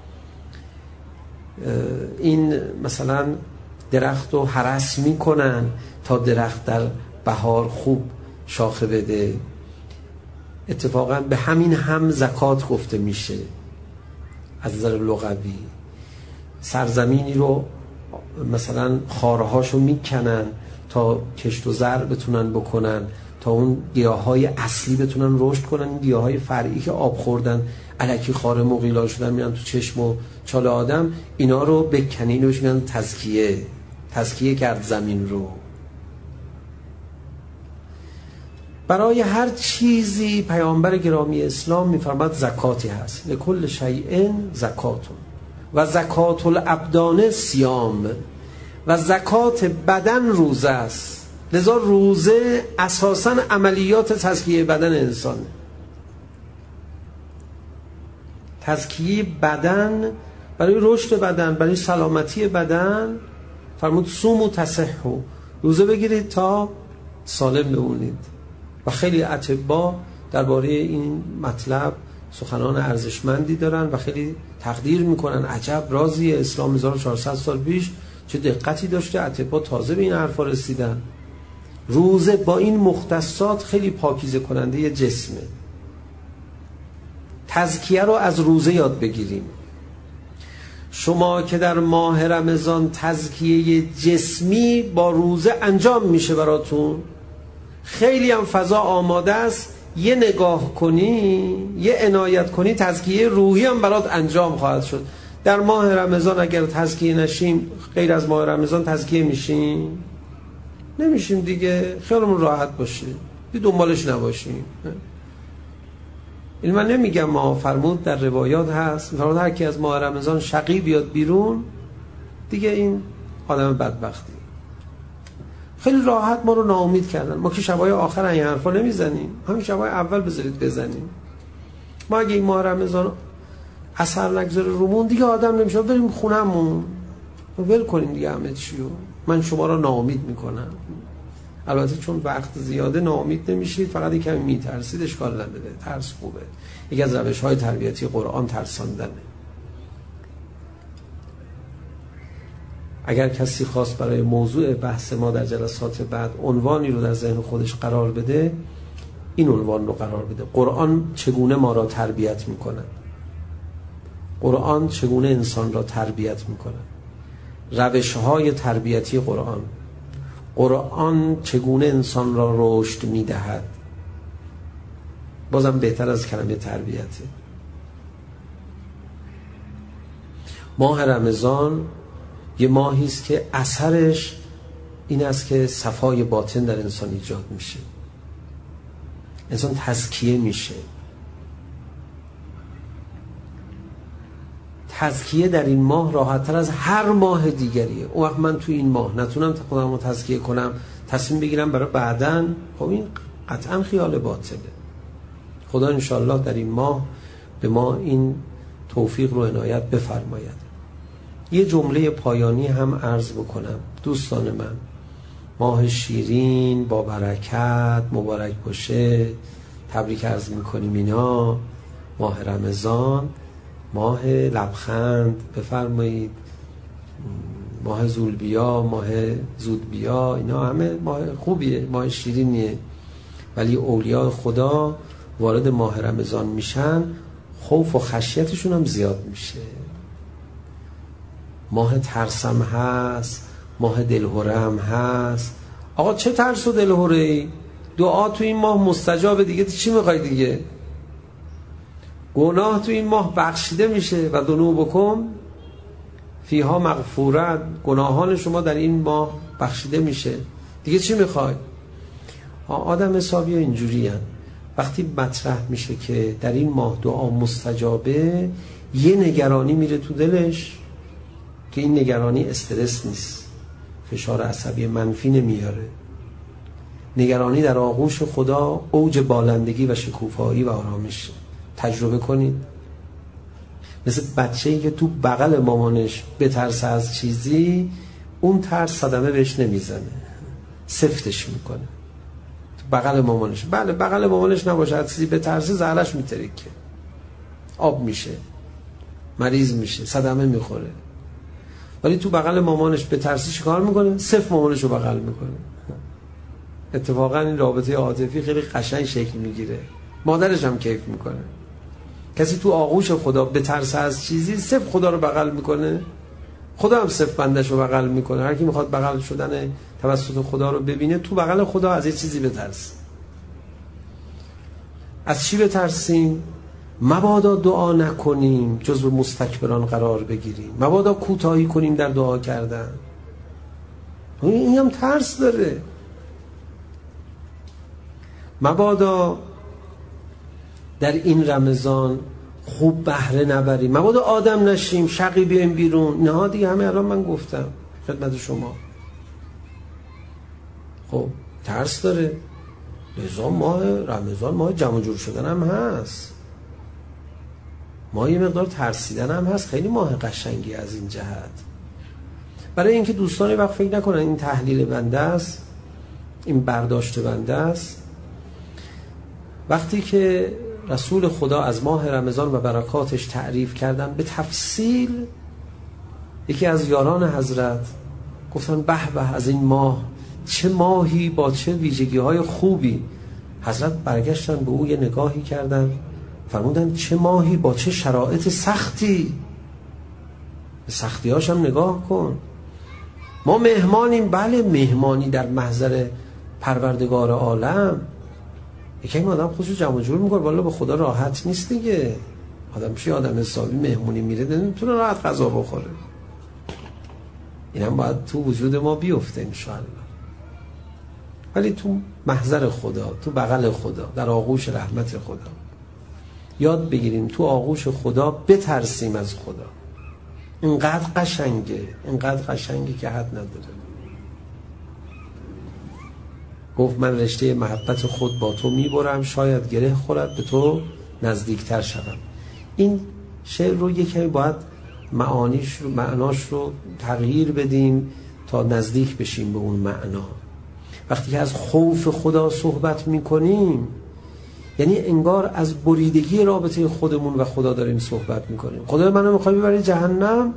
Speaker 3: این مثلا درخت رو هرس میکنن تا درخت در بهار خوب شاخه بده. اتفاقا به همین هم زکات گفته میشه از نظر لغوی. سرزمینی رو مثلا خارهاشو میکنن تا کشت و زرع بتونن بکنن تا اون گیاهای اصلی بتونن رشد کنن. این گیاهای فرعی که آب خوردن الکی خار مغیلا شدن میان تو چشم و چال آدم، اینا رو بکنین و میگن تزکیه کرد زمین رو. برای هر چیزی پیامبر گرامی اسلام میفرماد زکاتی هست. لکل شیء زکاتون و زکات الابدان صیام و زکات بدن روزه است. لذا روزه اساساً عملیات تزکیه بدن انسانه. تزکیه بدن برای رشد بدن، برای سلامتی بدن فرمود صوموا تصحوا، روزه بگیرید تا سالم بمونید. و خیلی اطباء درباره این مطلب سخنان ارزشمندی دارن و خیلی تقدیر میکنن. عجب رازی اسلام 1400 سال پیش چه دقتی داشته، اطباء تازه به این حرفا رسیدن. روزه با این مختصات خیلی پاکیزه کننده جسمه. تزکیه رو از روزه یاد بگیریم. شما که در ماه رمضان تزکیه جسمی با روزه انجام میشه براتون، خیلی هم فضا آماده است، یه نگاه کنی، یه عنایت کنی، تزکیه روحی هم برات انجام خواهد شد. در ماه رمضان اگر تزکیه نشیم، غیر از ماه رمضان تزکیه میشیم؟ نمیشیم دیگه. خیالمون راحت باشه، بی دنبالش نباشیم. این من نمیگم، ما فرمود در روایات هست، فرمود هر کی از ماه رمضان شقی بیاد بیرون دیگه این آدم بدبختی. خیلی راحت ما رو ناامید کردن. ما که شبای آخر این حرفا نمیزنیم، همین شبای اول بذارید بزنیم. ما اگه این ماه رمضان اثر نگذاره رومون دیگه آدم نمیشه، بریم خونمون ول کنیم دیگه همه چیو. من شما رو ناامید میکنم. البته چون وقت زیاده ناامید نمیشید، فقط یکم میترسید، اشکال نداره، ترس خوبه. یکی از روش‌های تربیتی قرآن ترساندنه. اگر کسی خواست برای موضوع بحث ما در جلسات بعد عنوانی رو در ذهن خودش قرار بده، این عنوان رو قرار بده: قرآن چگونه ما را تربیت میکنه؟ قرآن چگونه انسان را تربیت میکنه؟ روش‌های تربیتی قرآن. قرآن چگونه انسان را رشد میدهد؟ بازم بهتر از کلمه تربیته. ماه رمضان یه ماهی است که اثرش این است که صفای باطن در انسان ایجاد میشه، انسان تزکیه میشه. تزکیه در این ماه راحت‌تر از هر ماه دیگریه. اون وقت من تو این ماه نتونم خودم رو تزکیه کنم، تصمیم بگیرم برای بعدن، خب این قطعا خیال باطله. خدا انشالله در این ماه به ما این توفیق رو عنایت بفرماید. یه جمله پایانی هم عرض بکنم. دوستان من، ماه شیرین با برکت مبارک باشه، تبریک عرض میکنیم. اینا ماه رمضان، ماه لبخند بفرمایید، ماه زولبیا، ماه زودبیا، اینا همه ماه خوبیه، ماه شیرینیه. ولی اولیاء خدا وارد ماه رمضان میشن، خوف و خشیتشون هم زیاد میشه. ماه ترسم هست، ماه دلهرم هست. آقا چه ترس و دلهره ای؟ دعا تو این ماه مستجابه دیگه، چی میخوای دیگه؟ گناه تو این ماه بخشیده میشه و ذنوبکم فیها مغفورت، گناهان شما در این ماه بخشیده میشه، دیگه چی میخوای؟ آدم حسابی اینجوری هن. وقتی مطرح میشه که در این ماه دعا مستجابه، یه نگرانی میره تو دلش که این نگرانی استرس نیست، فشار عصبی منفی نمیاره. نگرانی در آغوش خدا اوج بالندگی و شکوفایی و آرامش. تجربه کنید. مثل بچه‌ای که تو بغل مامانش بترسه از چیزی، اون ترس صدمه بهش نمیزنه، سفتش میکنه. تو بغل مامانش، بله بغل مامانش نباشه، از چیزی بترسه زهرش میترکه، آب میشه، مریض میشه، صدمه میخوره. ولی تو بغل مامانش بترسه چیکار میکنه؟ صفر مامانش رو بغل میکنه. اتفاقا این رابطه عاطفی خیلی قشنگ شکل میگیره، مادرش هم کیف میکنه. کسی تو آغوش خدا بترسه از چیزی، صفر خدا رو بغل میکنه، خدا هم صفر بندش رو بغل میکنه. هر کی میخواد بغل شدن توسط خدا رو ببینه، تو بغل خدا از یه چیزی بترسه. از چی بترسیم؟ مبادا دعا نکنیم جزو مستکبران قرار بگیریم، مبادا کوتاهی کنیم در دعا کردن. این هم ترس داره. مبادا در این رمضان خوب بهره نبریم، مبادا آدم نشیم، شقی بیایم بیرون. نه دیگه همه الان من گفتم خدمت شما. خب ترس داره. لذا ماه رمضان ماه جمع جور شدن هم هست، ماه یه مقدار ترسیدن هم هست. خیلی ماه قشنگی از این جهت. برای اینکه دوستان وقت فکر نکنن این تحلیل بنده است، این برداشت بنده است. وقتی که رسول خدا از ماه رمضان و برکاتش تعریف کردن به تفصیل، یکی از یاران حضرت گفتن به به از این ماه، چه ماهی با چه ویژگی های خوبی. حضرت برگشتن به او یه نگاهی کردن، فرمودن چه ماهی با چه شرایط سختی. به سختی‌هاش هم نگاه کن. ما مهمانیم، بله مهمانی در محضر پروردگار عالم. یکی آدم خودشو جمع جور میکنه، والا به خدا راحت نیست دیگه. آدم چی آدم حسابی مهمونی میره نمیتونه راحت غذا بخوره. اینم باید تو وجود ما بیفته انشاءالله. ولی تو محضر خدا، تو بغل خدا، در آغوش رحمت خدا یاد بگیریم تو آغوش خدا بترسیم از خدا. اینقدر قشنگه که حد نداره. گفت من رشته محبت خود با تو میبرم، شاید گره خورد به تو نزدیکتر شدم. این شعر رو یکی باید معناش رو تغییر بدیم تا نزدیک بشیم به اون معنا. وقتی که از خوف خدا صحبت میکنیم یعنی انگار از بریدگی رابطه خودمون و خدا داریم صحبت میکنیم. خدا منو میخوای ببری جهنم؟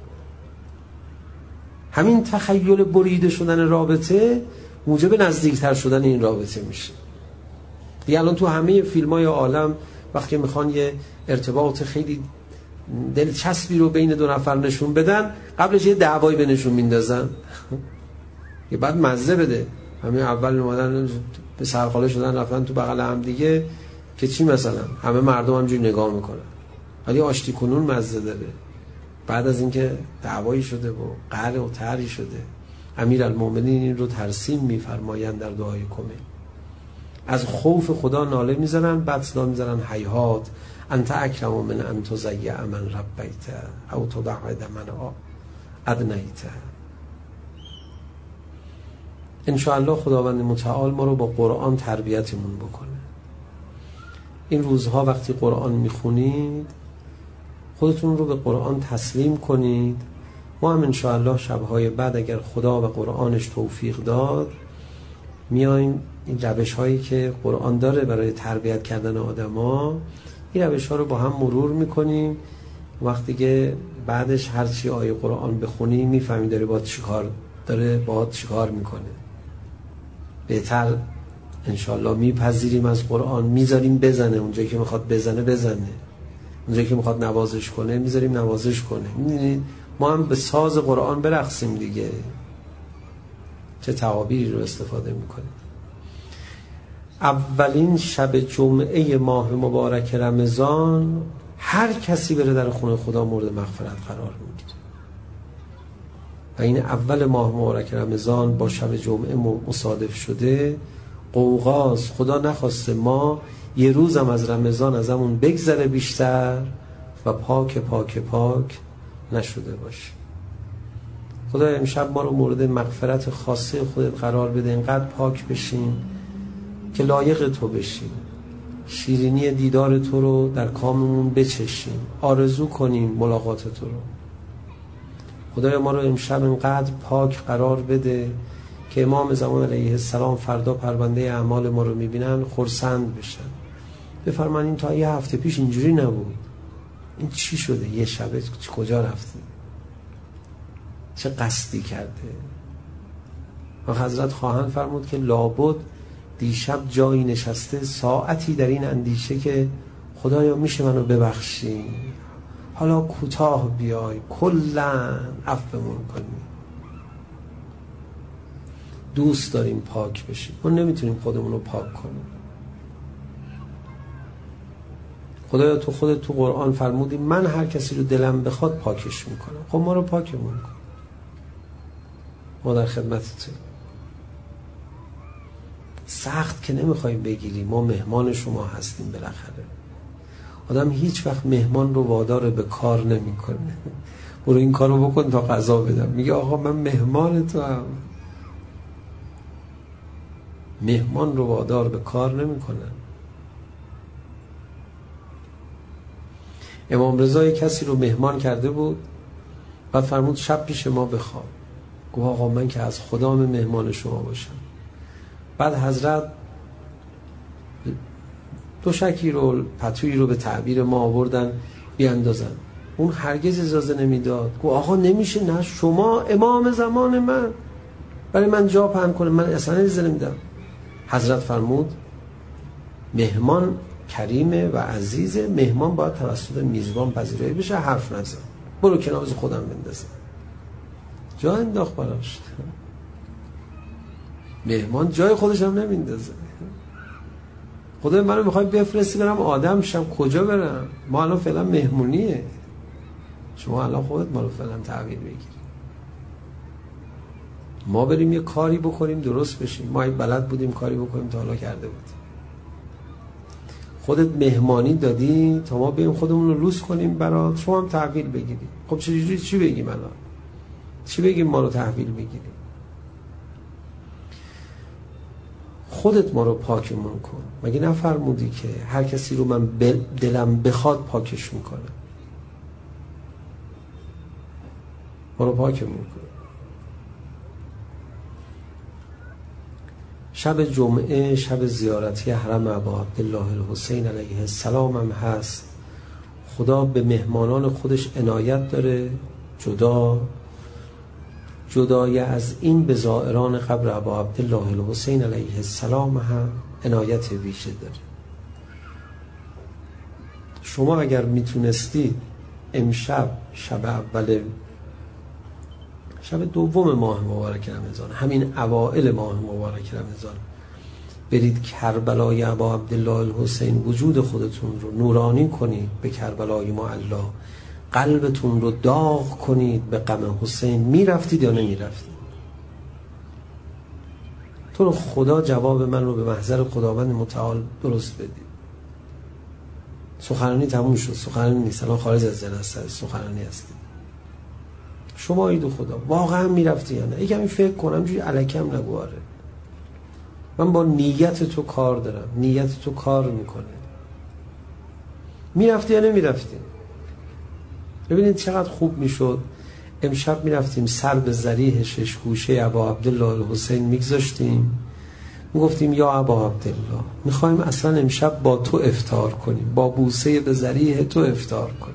Speaker 3: همین تخیل بریده شدن رابطه موجب نزدیکتر شدن این رابطه میشه. دیگه الان تو همه فیلم‌های عالم وقتی میخوان یه ارتباط خیلی دلچسبی رو بین دو نفر نشون بدن، قبلش یه دعوایی بینشون میندازن یه بعد مزه بده. همین اول اومدن به سرخاله شدن رفتن تو بغل هم دیگه که چی مثلا همه مردم همجوری نگاه میکنن، ولی آشتی کنون مزه داره. بعد از اینکه دعوایی شده و قهر و طری شده، امیرالمومنین این رو ترسیم میفرمایند در دعای کمه. از خوف خدا ناله میزنن، بعد صدا میزنن هیهات انت اکرم من ان تضیع من ربیت او تبعد من ادنیت. انشاءالله خداوند متعال ما رو با قرآن تربیتمون بکنه. این روزها وقتی قرآن میخونید خودتون رو به قرآن تسلیم کنید. ما هم انشاءالله شبهای بعد اگر خدا و قرآنش توفیق داد میایم این روش هایی که قرآن داره برای تربیت کردن آدم ها، این روش ها رو با هم مرور میکنیم. وقتی که بعدش هرچی آیه قرآن بخونیم میفهمی داره با چیکار میکنه. بهتر انشاءالله میپذیریم از قرآن، میذاریم بزنه اونجایی که میخواد بزنه، اونجایی که میخواد نوازش کنه میذاریم نوازش کنه. میدونید ما هم به ساز قرآن برقصیم دیگه. چه تعابیری رو استفاده میکنیم. اولین شب جمعه ماه مبارک رمضان هر کسی بره در خونه خدا مورد مغفرت قرار میگیره و این اول ماه مبارک رمضان با شب جمعه مصادف شده. قوقاز خدا نخواسته ما یه روزم از رمضان ازمون بگذره بیشتر و پاک نشده باشه. خدا امشب ما رو مورد مغفرت خاصه خودت قرار بده، اینقدر پاک بشیم که لایق تو بشیم، شیرینی دیدار تو رو در کاممون بچشیم، آرزو کنیم ملاقات تو رو. خدای ما رو امشب اینقدر پاک قرار بده که امام زمان علیه السلام فردا پرونده اعمال ما رو میبینن خرسند بشن، بفرمان این تا یه هفته پیش اینجوری نبود، این چی شده؟ یه شبه کجا رفته؟ چه قصدی کرده؟ و حضرت خواهند فرمود که لابد دیشب جایی نشسته ساعتی در این اندیشه که خدایا میشه منو ببخشی، حالا کوتاه بیای، کلن عفومون کنی. دوست داریم پاک بشیم، ما نمیتونیم خودمون رو پاک کنیم. خدایا تو خودت تو قرآن فرمودی من هر کسی رو دلم بخواد پاکش میکنم. خب ما رو پاکمون کن، ما در خدمتتیم. سخت که نمیخوایم بگیری، ما مهمان شما هستیم. بالاخره آدم هیچ وقت مهمان رو وادار به کار نمیکنه. برو این کارو بکن تا غذا بدم. میگه آقا من مهمان تو هم. مهمان رو وادار به کار نمیکنه. امام رضا کسی رو مهمان کرده بود، بعد فرمود شب پیش ما بخواب. گفت آقا من که از خدام مهمان شما باشم. بعد حضرت دوشکی رو، پتویی رو به تعبیر ما آوردن بیاندازن. اون هرگز اجازه نمیداد. گفت آقا نمیشه، نه شما امام زمان من، برای من جا پهن کنه، من اصلا اجازه نمیدم. حضرت فرمود مهمان کریمه و عزیزه، مهمان باید توسط میزبان پذیرایی بشه، حرف نزن، برو کنار از خودم بندازم. جا انداخت براش. مهمان جای خودش هم نمیندازه. خدای منو میخوای بفرستی برم آدم شم، کجا برم؟ ما الان فعلا مهمونیه، شما الان خودت ما رو فعلا تحویل بگیر. ما بریم یه کاری بکنیم درست بشیم. ما بلد بودیم کاری بکنیم تا حالا کرده بودیم. خودت مهمانی دادی تا ما بریم خودمون رو لوس کنیم برات، شما هم تحویل بگیری. خب چی بگیم الان؟ چی بگیم ما رو تحویل بگیریم؟ خودت ما رو پاکمون کن. مگه نفرمودی که هر کسی رو من دلم بخواد پاکش میکنم؟ ما رو پاکمون کن. شب جمعه شب زیارتی حرم ابا عبدالله الحسین علیه السلام هم هست. خدا به مهمانان خودش عنایت داره، جدای از این به زائران قبر ابا عبدالله الحسین علیه السلام هم عنایت ویژه داره. شما اگر میتونستید امشب شب دوم ماه مبارک رمضان، همین اوائل ماه مبارک رمضان، برید کربلای ابا عبدالله الحسین، وجود خودتون رو نورانی کنید به کربلای معلا، قلبتون رو داغ کنید به غم حسین. میرفتید یا نمیرفتید؟ تو رو خدا جواب من رو به محضر خداوند متعال درست بدید. سخنرانی تموم شد، سخنرانی نیست، الان خارج از جلسه سخنرانی هستید. شما ایدو خدا واقعا میرفتی یا نه؟ یکمی فکر کنم، جوری الکم نگواره. من با نیت تو کار دارم، نیت تو کار میکنه. میرفتی یا نمیرفتی؟ ببینید چقدر خوب میشد امشب میرفتیم سر به ضریح شش گوشه ابا عبدالله الحسین میگذاشتیم، میگفتیم یا ابا عبدالله میخوایم اصلا امشب با تو افطار کنیم، با بوسه به ضریح تو افطار کنیم.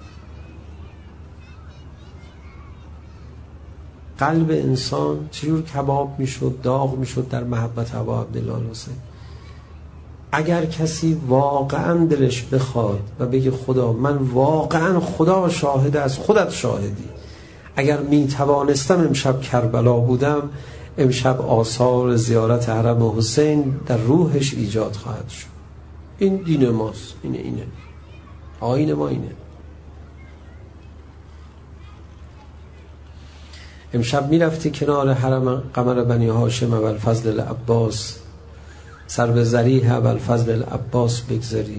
Speaker 3: قلب انسان چجور کباب میشد، داغ میشد در محبت ابا عبدالله الحسین. اگر کسی واقعا دلش بخواد و بگه خدا من واقعا، خدا شاهد، از خودت شاهدی، اگر میتوانستم امشب کربلا بودم، امشب آثار زیارت حرم حسین در روحش ایجاد خواهد شد. این دین ماست، اینه آیین ما اینه. امشب میرفتی کنار حرم قمر بنی هاشم ابوالفضل العباس، سر به ضریح ابوالفضل العباس بگذاری،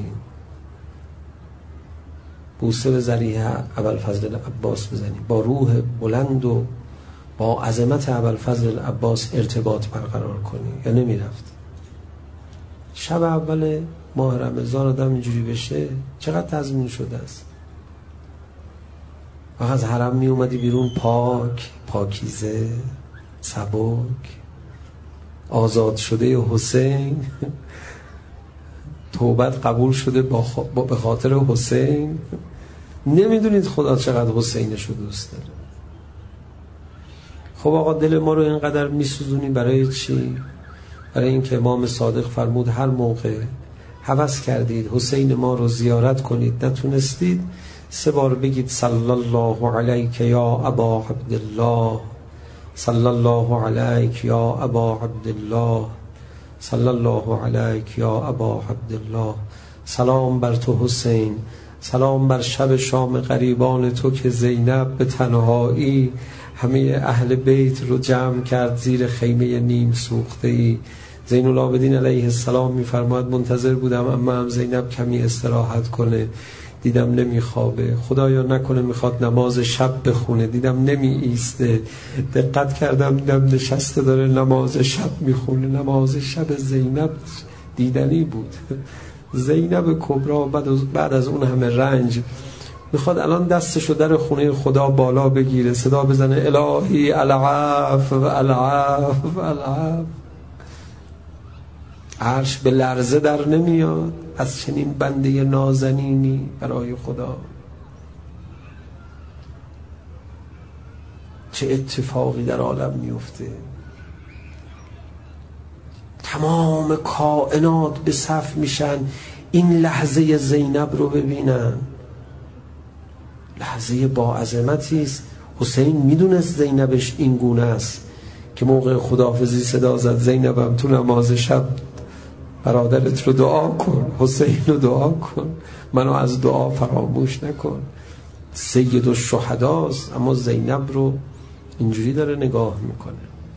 Speaker 3: بوسه به ضریح ابوالفضل العباس بزنی، با روح بلند و با عظمت ابوالفضل العباس ارتباط برقرار کنی، یا نمیرفت؟ شب اول ماه رمضان آدم اینجوری بشه چقدر تضمین شده است. وقت از حرم می اومدی بیرون پاکیزه، سبک، آزاد شده حسین، توبت قبول شده به خاطر حسین. نمیدونید خدا چقدر حسینش رو دوست داره. خب آقا دل ما رو اینقدر میسوزونی برای چی؟ برای اینکه امام صادق فرمود هر موقع هوس کردید حسین ما رو زیارت کنید، نتونستید، 3 بار بگید صلی الله علیک یا ابا عبدالله، صلی الله علیک یا ابا عبدالله، صلی الله علیک یا ابا عبدالله، سلام بر تو حسین، سلام بر شب شام غریبان تو که زینب به تنهایی همه اهل بیت رو جمع کرد زیر خیمه نیم سوخته ای. زین العابدین علیه السلام میفرماید منتظر بودم اما هم زینب کمی استراحت کنه، دیدم نمیخوابه، خدایا نکنه میخواد نماز شب بخونه، دیدم نمی ایسته، دقت کردم دیدم نشسته داره نماز شب میخونه. نماز شب زینب دیدنی بود. زینب کبرا بعد از اون همه رنج میخواد الان دستشو در خونه خدا بالا بگیره، صدا بزنه الهی العفو العفو العفو. عرش به لرزه در نمیاد از چنین بنده نازنینی برای خدا. چه اتفاقی در عالم میفته، تمام کائنات به صف میشن این لحظه زینب رو ببینن. لحظه با عظمتی است. حسین میدونست زینبش این گونه است که موقع خداحافظی صدا زد زینبم تو نماز شب برادرت رو دعا کن، حسین رو دعا کن، منو از دعا فراموش نکن. سید الشهداست اما زینب رو اینجوری داره نگاه میکنه.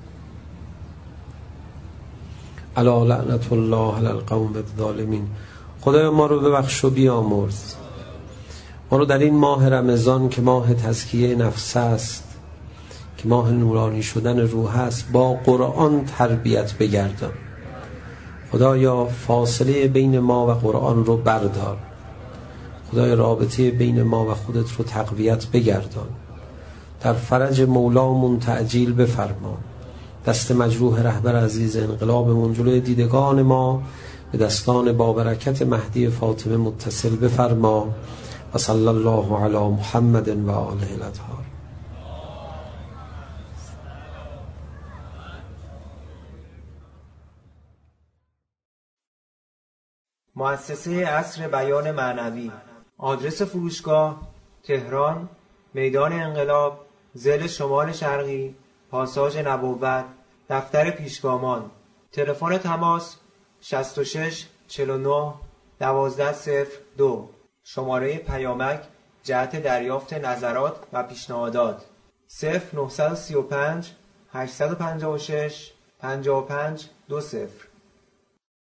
Speaker 3: الا لعنت الله علی القوم الظالمین. خدایا ما رو ببخش و بیامرز، ما رو در این ماه رمضان که ماه تزکیه نفس است، که ماه نورانی شدن روح است، با قرآن تربیت بگردان. خدایا فاصله بین ما و قرآن رو بردار. خدایا رابطه بین ما و خودت رو تقویت بگردان. در فرج مولامون تعجیل بفرما. دست مجروح رهبر عزیز انقلابمون جلوی دیدگان ما به دستان بابرکت مهدی فاطمه متصل بفرما. و صلی الله علی محمد و آله الاطهار.
Speaker 4: مؤسسه عصر بیان معنوی. آدرس فروشگاه: تهران، میدان انقلاب، ضلع شمال شرقی، پاساژ نبوت، دفتر پیشگامان. تلفن تماس 66 49 1202. شماره پیامک جهت دریافت نظرات و پیشنهادات 0935 856 55 20.